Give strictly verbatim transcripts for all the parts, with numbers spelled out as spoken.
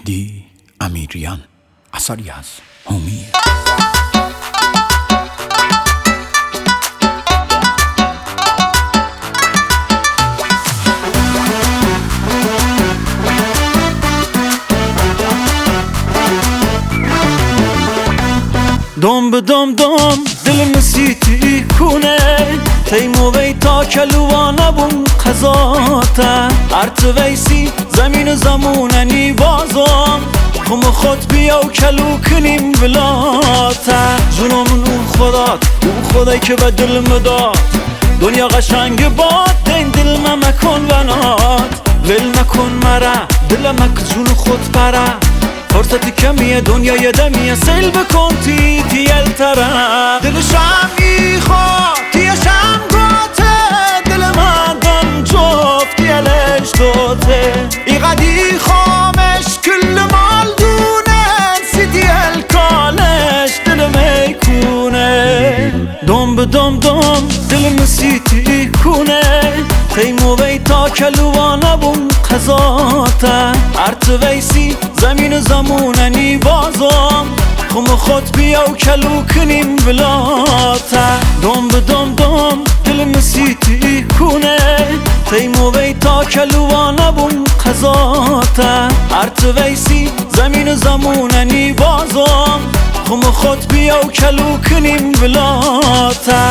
مهدی امیریان، اثری از هومیر. دم به دم دم دل مسیتی کنه تیمو ویتا کلوانه بون قضاته ارت ویسی زمین زموننی بازم خم خود بیا و کلو کنیم بلاته جنومن او خدات او خدای که به دل مداد دنیا قشنگ باد دین دل مکن بنات ول مکن مرا دل مک جون خود پره فرصتی کمیه دنیای دمیه سیل بکن تی تیل تره دلشم ایخواد تیشم گاته دل من دم جفت تیلش دوته ایقدی خامش کل مال دونه سی تیل کالش دل میکونه دم به دم دم دل مسیتی کنه تیمو ویتا کلوانه بون قضاته ارت ویسی زمین زموننی بازم خم خود بیا و کلو کنیم بلاته دم به دم دم دل مسیتی کنه تیمو ویتا کلوانه بون قضاته ارت ویسی زمین زموننی بازم خم خود بیا و کلو کنیم بلاته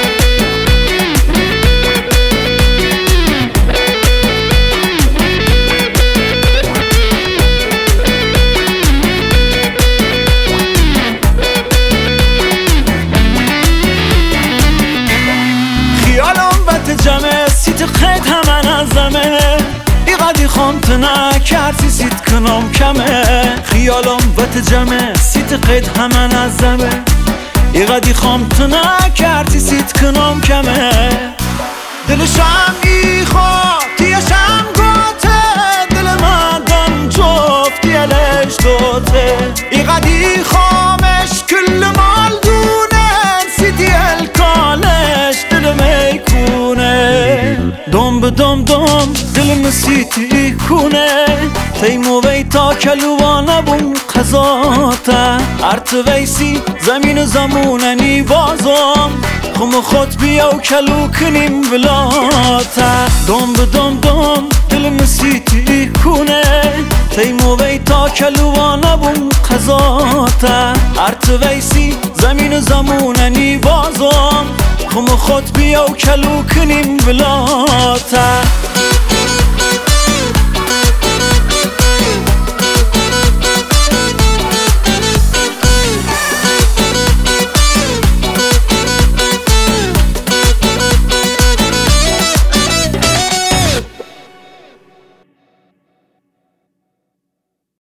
جمع سیت خیت همن از زمه ایقدی خانت نکردی سیت کنم کمه خیالم وقت جمع سیت خیت همن از زمه ایقدی خانت نکردی سیت کنم کمه دلشم ایخواد تیشم گاته دل من دم جفت تیلش دوته ایقدی خامش کل مال دونه سیتی الکالش دل میکونه دم به دم دم دل مسیتی کنه تیمو ویتا کلوانه بون قضاته ارت ویسی زمین زموننی بازم خم خود بیا و کلو کنیم بلاته دم به دم دم دل مسیتی کنه تیمو ویتا کلوانه بون قضاته ارت ویسی زمین زموننی بازم خم خود بیا و کلو کنیم بلاته